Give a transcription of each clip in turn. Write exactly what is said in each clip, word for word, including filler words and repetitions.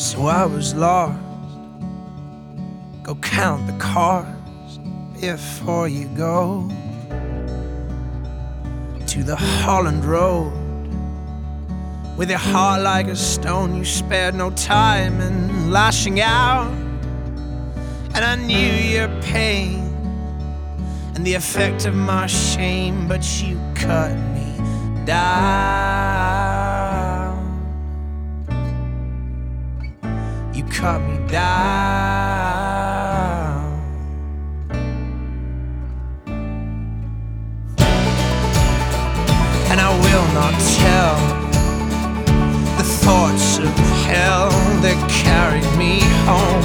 So I was lost. Go count the cars before you go to the Holland Road. With your heart like a stone, you spared no time in lashing out. And I knew your pain and the effect of my shame, but you cut me down. You cut me down. And I will not tell the thoughts of hell that carried me home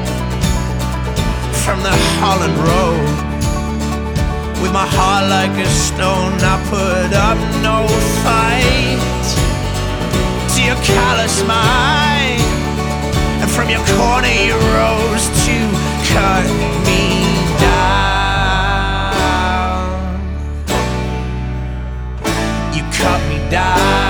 from the Holland Road. With my heart like a stone, I put up no fight to your callous mind. And from your corner you rose to cut me down. You cut me down.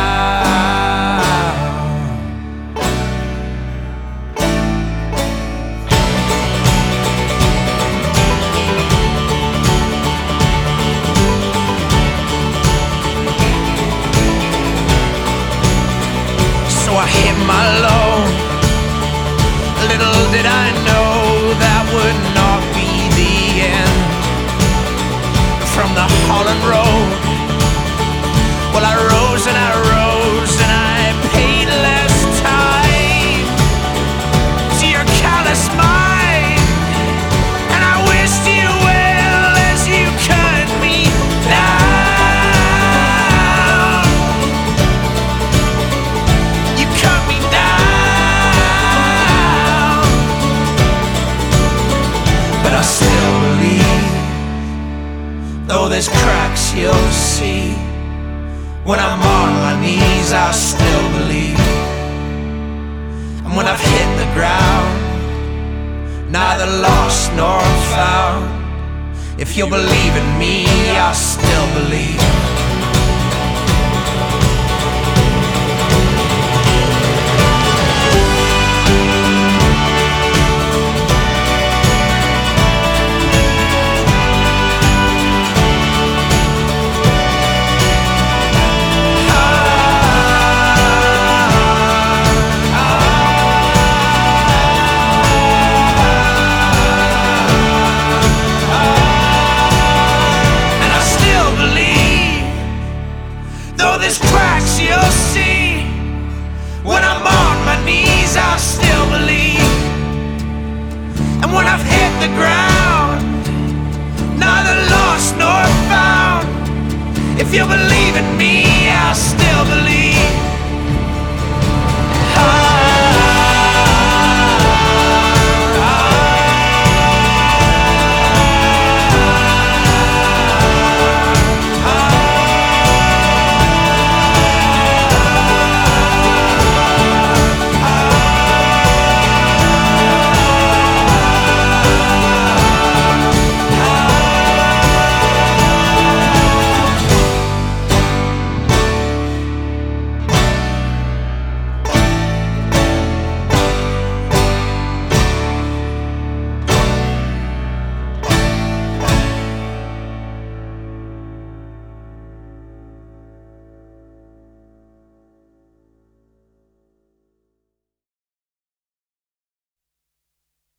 So I hit my low. Little did I know that would not be the end. From the Holland Road, well, I rose and I rose and I paid less time to your callous mind. And I wished you well as you cut me down. You cut me down. But I still believe, though there's cracks you'll see. When I'm on my knees, I still believe. And when I've hit the ground, neither lost nor found, if you'll believe in me, I still believe. There's cracks you'll see. When I'm on my knees, I'll still believe. And when I've hit the ground, neither lost nor found, if you believe in me, I'll still